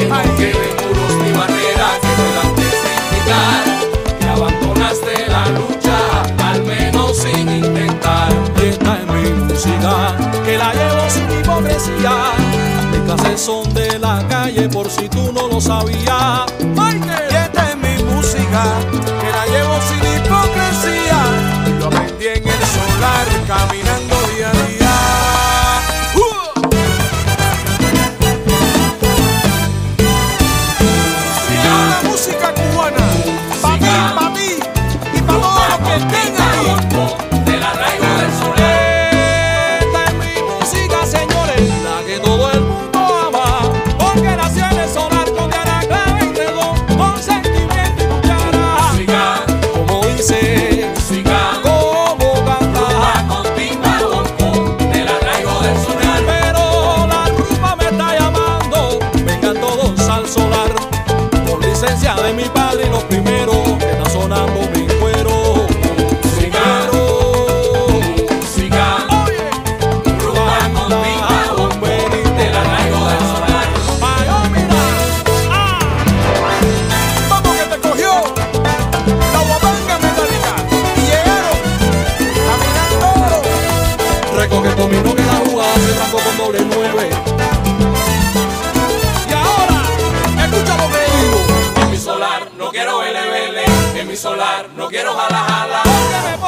Que no queden muros ni barreras que puedan testificar que abandonaste la lucha, al menos sin intentar. Y esta es mi música, que la llevo sin hipocresía. Mis clases son de la calle por si tú no lo sabías. Y esta es mi música, que la llevo sin hipocresía. Lo aprendí en el solar, caminando día a día. La música cubana, pa' ti y pa' todos los que estén ahí. Del arraigo del solar. Esta es mi música, señores, la que todo el mundo ama, porque nació en el solar con diana clave y redón, con sentimiento y cuchara. Música, Como dice, música, como canta, con timba, del arraigo del solar. pero la rumba me está llamando. Vengan todos al solar, por licencia de mi padre y los primeros que está sonando mi cuero. Música, música, Oye, rumba con timba, del arraigo del solar. ay, oh, mira, Vamos que te cogió la guapanga metálica y llegaron caminando. recoge conmigo que la jugada se trancó con doble 9. Y ahora, escucha lo que digo, En mi solar no quiero vele, en mi solar no quiero jala, jala. porque me